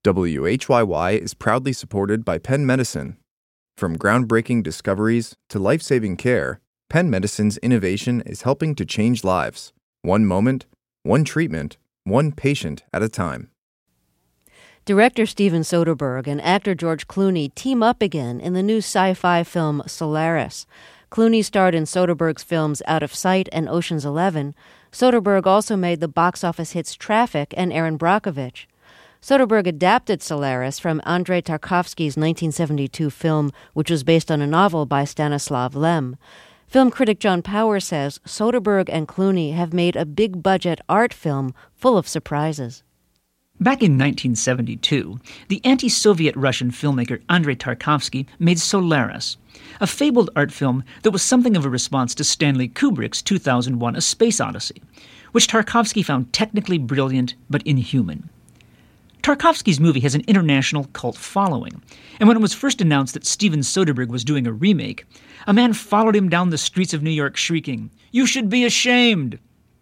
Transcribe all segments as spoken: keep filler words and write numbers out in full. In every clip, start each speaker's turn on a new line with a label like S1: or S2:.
S1: W H Y Y is proudly supported by Penn Medicine. From groundbreaking discoveries to life-saving care, Penn Medicine's innovation is helping to change lives, one moment, one treatment, one patient at a time.
S2: Director Steven Soderbergh and actor George Clooney team up again in the new sci-fi film Solaris. Clooney starred in Soderbergh's films Out of Sight and Ocean's Eleven. Soderbergh also made the box office hits Traffic and Erin Brockovich. Soderbergh adapted Solaris from Andrei Tarkovsky's nineteen seventy-two film, which was based on a novel by Stanislav Lem. Film critic John Power says Soderbergh and Clooney have made a big-budget art film full of surprises.
S3: Back in nineteen seventy-two, the anti-Soviet Russian filmmaker Andrei Tarkovsky made Solaris, a fabled art film that was something of a response to Stanley Kubrick's two thousand one A Space Odyssey, which Tarkovsky found technically brilliant but inhuman. Tarkovsky's movie has an international cult following, and when it was first announced that Steven Soderbergh was doing a remake, a man followed him down the streets of New York shrieking, "You should be ashamed!"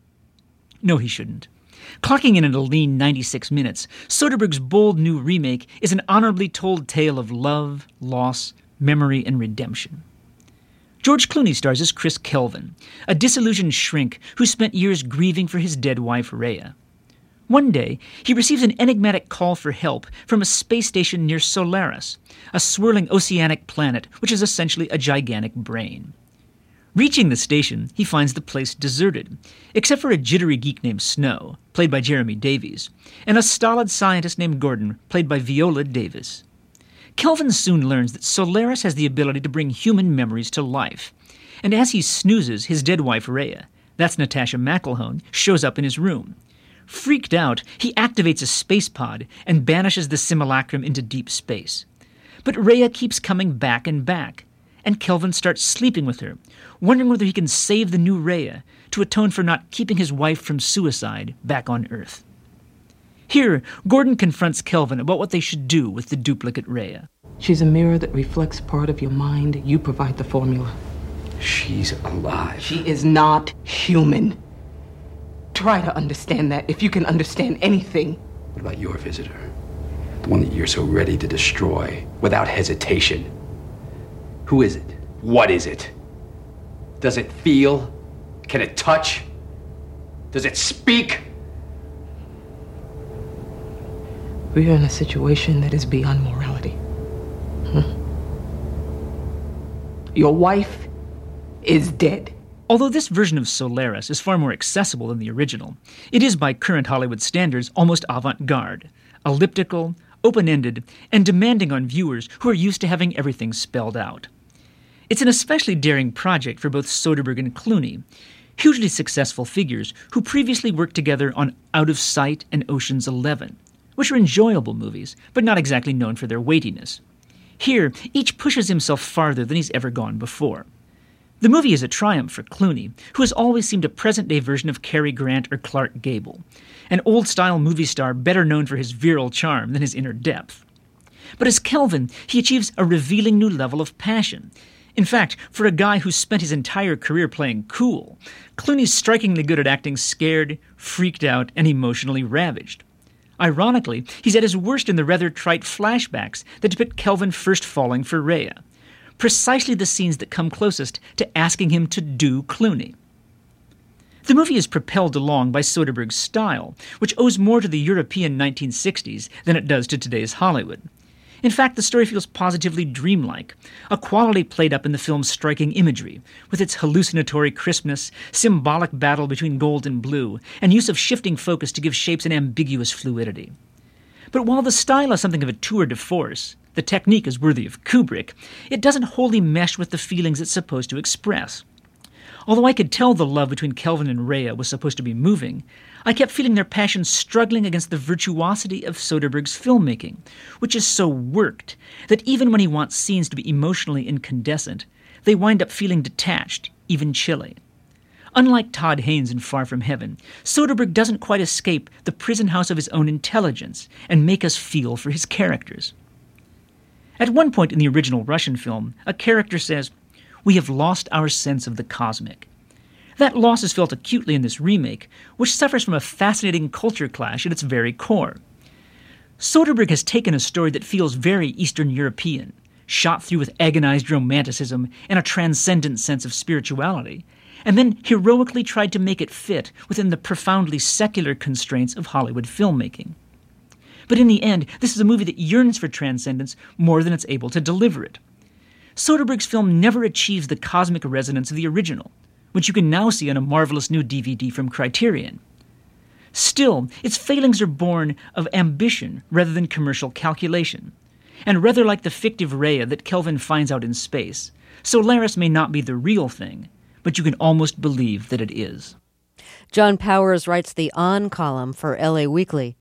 S3: No, he shouldn't. Clocking in at a lean ninety-six minutes, Soderbergh's bold new remake is an honorably told tale of love, loss, memory, and redemption. George Clooney stars as Chris Kelvin, a disillusioned shrink who spent years grieving for his dead wife, Rhea. One day, he receives an enigmatic call for help from a space station near Solaris, a swirling oceanic planet which is essentially a gigantic brain. Reaching the station, he finds the place deserted, except for a jittery geek named Snow, played by Jeremy Davies, and a stolid scientist named Gordon, played by Viola Davis. Kelvin soon learns that Solaris has the ability to bring human memories to life, and as he snoozes, his dead wife Rhea, that's Natasha McElhone, shows up in his room. Freaked out, he activates a space pod and banishes the simulacrum into deep space. But Rhea keeps coming back and back, and Kelvin starts sleeping with her, wondering whether he can save the new Rhea to atone for not keeping his wife from suicide back on Earth. Here, Gordon confronts Kelvin about what they should do with the duplicate Rhea.
S4: She's a mirror that reflects part of your mind. You provide the formula.
S5: She's alive.
S4: She is not human. Try to understand that, if you can understand anything.
S5: What about your visitor? The one that you're so ready to destroy without hesitation. Who is it? What is it? Does it feel? Can it touch? Does it speak?
S4: We are in a situation that is beyond morality. Hmm? Your wife is dead.
S3: Although this version of Solaris is far more accessible than the original, it is by current Hollywood standards almost avant-garde, elliptical, open-ended, and demanding on viewers who are used to having everything spelled out. It's an especially daring project for both Soderbergh and Clooney, hugely successful figures who previously worked together on Out of Sight and Ocean's Eleven, which are enjoyable movies, but not exactly known for their weightiness. Here, each pushes himself farther than he's ever gone before. The movie is a triumph for Clooney, who has always seemed a present-day version of Cary Grant or Clark Gable, an old-style movie star better known for his virile charm than his inner depth. But as Kelvin, he achieves a revealing new level of passion. In fact, for a guy who spent his entire career playing cool, Clooney's strikingly good at acting scared, freaked out, and emotionally ravaged. Ironically, he's at his worst in the rather trite flashbacks that depict Kelvin first falling for Rhea, precisely the scenes that come closest to asking him to do Clooney. The movie is propelled along by Soderbergh's style, which owes more to the European nineteen sixties than it does to today's Hollywood. In fact, the story feels positively dreamlike, a quality played up in the film's striking imagery, with its hallucinatory crispness, symbolic battle between gold and blue, and use of shifting focus to give shapes an ambiguous fluidity. But while the style is something of a tour de force, the technique is worthy of Kubrick, it doesn't wholly mesh with the feelings it's supposed to express. Although I could tell the love between Kelvin and Rhea was supposed to be moving, I kept feeling their passion struggling against the virtuosity of Soderbergh's filmmaking, which is so worked that even when he wants scenes to be emotionally incandescent, they wind up feeling detached, even chilly. Unlike Todd Haynes in Far From Heaven, Soderbergh doesn't quite escape the prison house of his own intelligence and make us feel for his characters. At one point in the original Russian film, a character says, "We have lost our sense of the cosmic." That loss is felt acutely in this remake, which suffers from a fascinating culture clash at its very core. Soderbergh has taken a story that feels very Eastern European, shot through with agonized romanticism and a transcendent sense of spirituality, and then heroically tried to make it fit within the profoundly secular constraints of Hollywood filmmaking. But in the end, this is a movie that yearns for transcendence more than it's able to deliver it. Soderbergh's film never achieves the cosmic resonance of the original, which you can now see on a marvelous new D V D from Criterion. Still, its failings are born of ambition rather than commercial calculation, and rather like the fictive Rhea that Kelvin finds out in space, Solaris may not be the real thing, but you can almost believe that it is.
S2: John Powers writes the On column for L A Weekly.